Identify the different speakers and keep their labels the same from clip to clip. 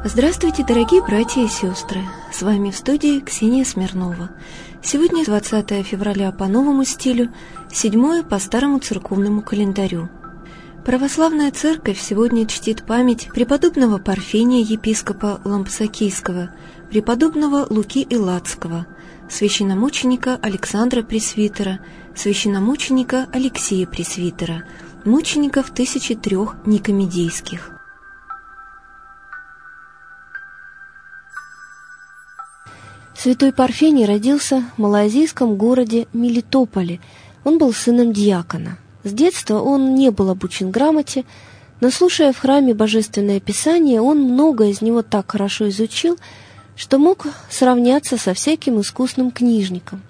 Speaker 1: Здравствуйте, дорогие братья и сестры! С вами в студии Ксения Смирнова. Сегодня 20 февраля по новому стилю, 7 по старому церковному календарю. Православная церковь сегодня чтит память преподобного Парфения, епископа Лампсакийского, преподобного Луки Илацкого, священномученика Александра Пресвитера, священномученика Алексея Пресвитера, мучеников 1003 никомедийских.
Speaker 2: Святой Парфений родился в малоазийском городе Мелитополе. Он был сыном диакона. С детства он не был обучен грамоте, но, слушая в храме Божественное Писание, он многое из него так хорошо изучил, что мог сравняться со всяким искусным книжником.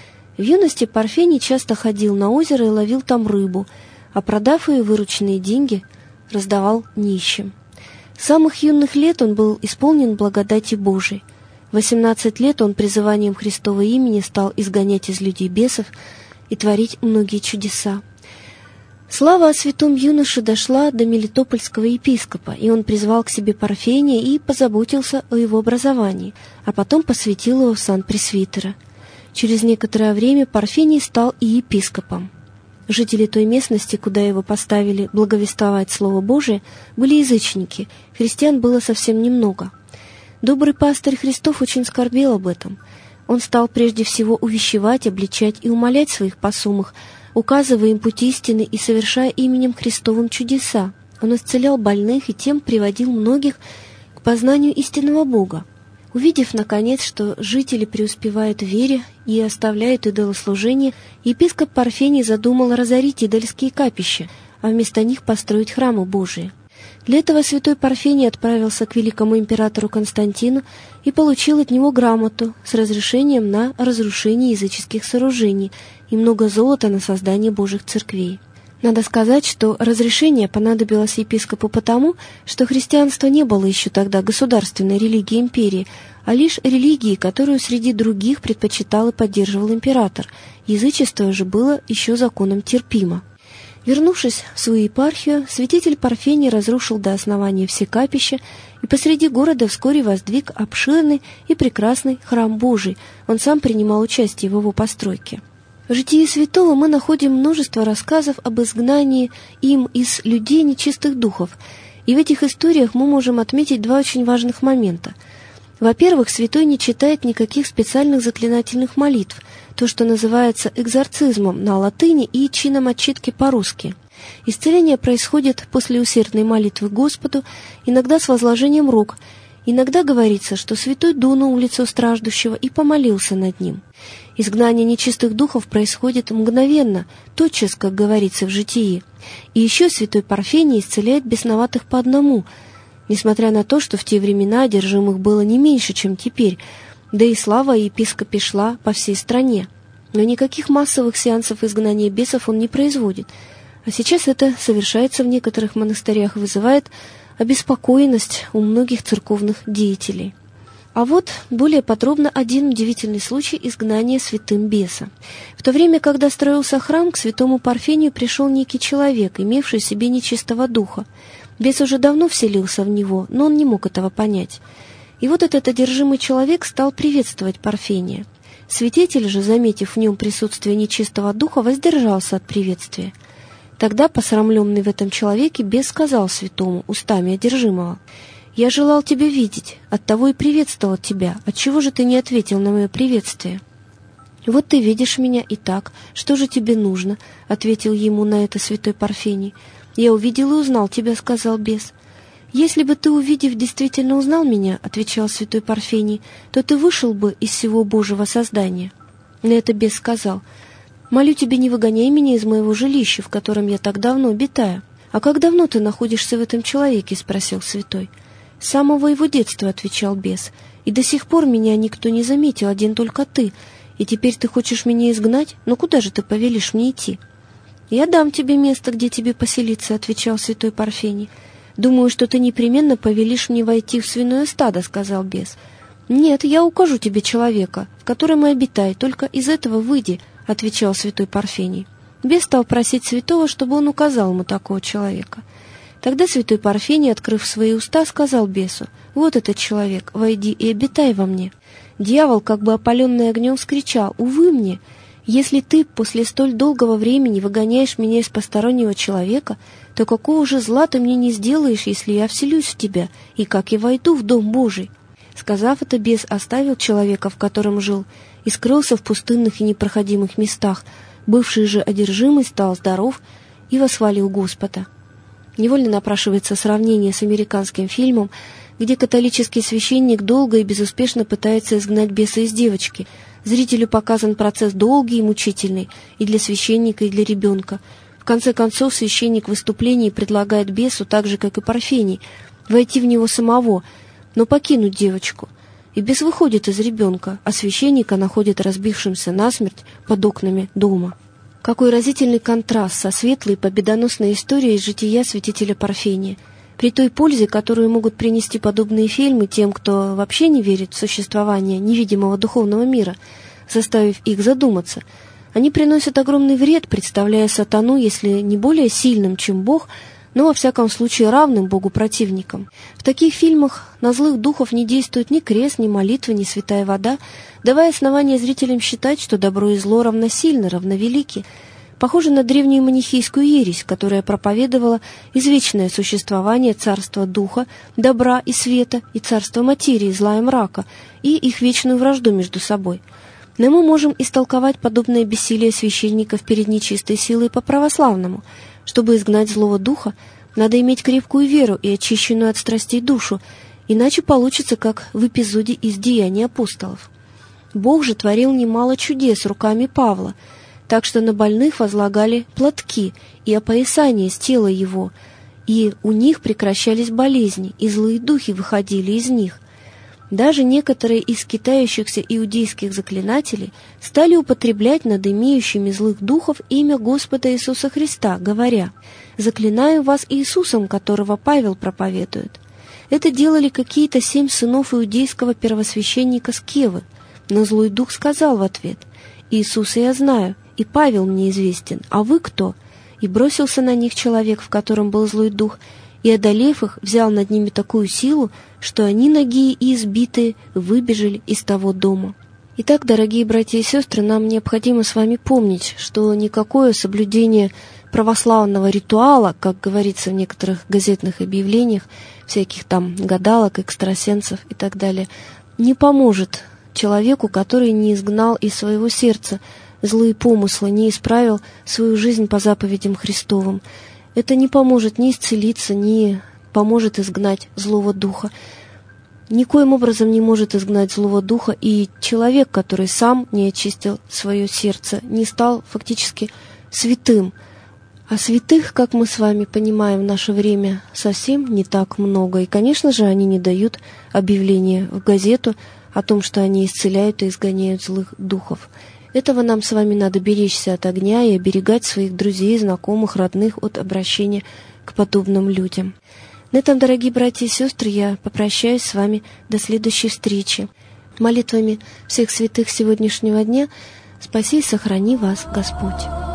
Speaker 2: В юности Парфений часто ходил на озеро и ловил там рыбу, а продав ее вырученные деньги, раздавал нищим. С самых юных лет он был исполнен благодати Божией. В 18 лет он призыванием Христова имени стал изгонять из людей бесов и творить многие чудеса. Слава о святом юноше дошла до мелитопольского епископа, и он призвал к себе Парфения и позаботился о его образовании, а потом посвятил его в сан пресвитера. Через некоторое время Парфений стал и епископом. Жители той местности, куда его поставили благовествовать Слово Божие, были язычники, христиан было совсем немного. Добрый пастырь Христов очень скорбел об этом. Он стал прежде всего увещевать, обличать и умолять своих посумых, указывая им путь истины и совершая именем Христовым чудеса. Он исцелял больных и тем приводил многих к познанию истинного Бога. Увидев, наконец, что жители преуспевают в вере и оставляют идолослужение, епископ Парфений задумал разорить идольские капища, а вместо них построить храмы Божии. Для этого святой Парфений отправился к великому императору Константину и получил от него грамоту с разрешением на разрушение языческих сооружений и много золота на создание Божьих церквей. Надо сказать, что разрешение понадобилось епископу потому, что христианство не было еще тогда государственной религией империи, а лишь религией, которую среди других предпочитал и поддерживал император. Язычество же было еще законом терпимо. Вернувшись в свою епархию, святитель Парфений разрушил до основания все капища и посреди города вскоре воздвиг обширный и прекрасный храм Божий. Он сам принимал участие в его постройке. В житии святого мы находим множество рассказов об изгнании им из людей нечистых духов, и в этих историях мы можем отметить два очень важных момента. Во-первых, святой не читает никаких специальных заклинательных молитв, то, что называется экзорцизмом на латыни и чином отчитки по-русски. Исцеление происходит после усердной молитвы Господу, иногда с возложением рук. Иногда говорится, что святой дунул в лицо страждущего и помолился над ним. Изгнание нечистых духов происходит мгновенно, тотчас, как говорится в житии. И еще святой Парфений исцеляет бесноватых по одному, несмотря на то, что в те времена одержимых было не меньше, чем теперь, да и слава о епископе шла по всей стране. Но никаких массовых сеансов изгнания бесов он не производит. А сейчас это совершается в некоторых монастырях и вызывает обеспокоенность у многих церковных деятелей. А вот более подробно один удивительный случай изгнания святым беса. В то время, когда строился храм, к святому Парфению пришел некий человек, имевший в себе нечистого духа. Бес уже давно вселился в него, но он не мог этого понять. И вот этот одержимый человек стал приветствовать Парфения. Святитель же, заметив в нем присутствие нечистого духа, воздержался от приветствия. Тогда, посрамленный в этом человеке, бес сказал святому устами одержимого: «Я желал тебя видеть, оттого и приветствовал тебя. Отчего же ты не ответил на мое приветствие?» «Вот ты видишь меня и так. Что же тебе нужно?» — ответил ему на это святой Парфений. «Я увидел и узнал тебя», — сказал бес. «Если бы ты, увидев, действительно узнал меня, — отвечал святой Парфений, — то ты вышел бы из всего Божьего создания». На это бес сказал: «Молю тебя, не выгоняй меня из моего жилища, в котором я так давно обитаю». «А как давно ты находишься в этом человеке?» — спросил святой. «С самого его детства», — отвечал бес, — «и до сих пор меня никто не заметил, один только ты. И теперь ты хочешь меня изгнать? Но куда же ты повелишь мне идти?» «Я дам тебе место, где тебе поселиться», — отвечал святой Парфений. «Думаю, что ты непременно повелишь мне войти в свиное стадо», — сказал бес. «Нет, я укажу тебе человека, в котором и обитай, только из этого выйди», — отвечал святой Парфений. Бес стал просить святого, чтобы он указал ему такого человека. Тогда святой Парфений, открыв свои уста, сказал бесу: «Вот этот человек, войди и обитай во мне». Дьявол, как бы опаленный огнем, вскричал: «Увы мне! Если ты после столь долгого времени выгоняешь меня из постороннего человека, то какого же зла ты мне не сделаешь, если я вселюсь в тебя, и как я войду в Дом Божий?» Сказав это, бес оставил человека, в котором жил, и скрылся в пустынных и непроходимых местах. Бывший же одержимый стал здоров и восхвалил Господа. Невольно напрашивается сравнение с американским фильмом, где католический священник долго и безуспешно пытается изгнать беса из девочки. Зрителю показан процесс долгий и мучительный и для священника, и для ребенка. В конце концов, священник в выступлении предлагает бесу, так же, как и Парфений, войти в него самого, но покинуть девочку. И бес выходит из ребенка, а священника находит разбившимся насмерть под окнами дома. Какой разительный контраст со светлой победоносной историей из жития святителя Парфения. При той пользе, которую могут принести подобные фильмы тем, кто вообще не верит в существование невидимого духовного мира, заставив их задуматься, они приносят огромный вред, представляя сатану, если не более сильным, чем Бог, но во всяком случае равным Богу противником. В таких фильмах на злых духов не действует ни крест, ни молитва, ни святая вода, давая основания зрителям считать, что добро и зло равносильны, равновелики. Похоже на древнюю манихейскую ересь, которая проповедовала извечное существование царства духа, добра и света, и царства материи, зла и мрака, и их вечную вражду между собой. Но мы можем истолковать подобное бессилие священников перед нечистой силой по-православному. Чтобы изгнать злого духа, надо иметь крепкую веру и очищенную от страстей душу, иначе получится, как в эпизоде из «Деяний апостолов». Бог же творил немало чудес руками Павла, так что на больных возлагали платки и опоясание с тела его, и у них прекращались болезни, и злые духи выходили из них. Даже некоторые из скитающихся иудейских заклинателей стали употреблять над имеющими злых духов имя Господа Иисуса Христа, говоря: «Заклинаю вас Иисусом, которого Павел проповедует». Это делали какие-то 7 сынов иудейского первосвященника Скевы, но злой дух сказал в ответ: «Иисуса я знаю, и Павел мне известен, а вы кто?» И бросился на них человек, в котором был злой дух, и, одолев их, взял над ними такую силу, что они, нагие и избитые, выбежали из того дома. Итак, дорогие братья и сестры, нам необходимо с вами помнить, что никакое соблюдение православного ритуала, как говорится в некоторых газетных объявлениях, всяких там гадалок, экстрасенсов и так далее, не поможет человеку, который не изгнал из своего сердца злые помыслы, не исправил свою жизнь по заповедям Христовым. Это не поможет ни исцелиться, ни поможет изгнать злого духа. Никоим образом не может изгнать злого духа и человек, который сам не очистил свое сердце, не стал фактически святым. А святых, как мы с вами понимаем, в наше время совсем не так много. И, конечно же, они не дают объявления в газету о том, что они исцеляют и изгоняют злых духов. Этого нам с вами надо беречься от огня и оберегать своих друзей, знакомых, родных от обращения к подобным людям. На этом, дорогие братья и сестры, я попрощаюсь с вами до следующей встречи. Молитвами всех святых сегодняшнего дня спаси и сохрани вас Господь.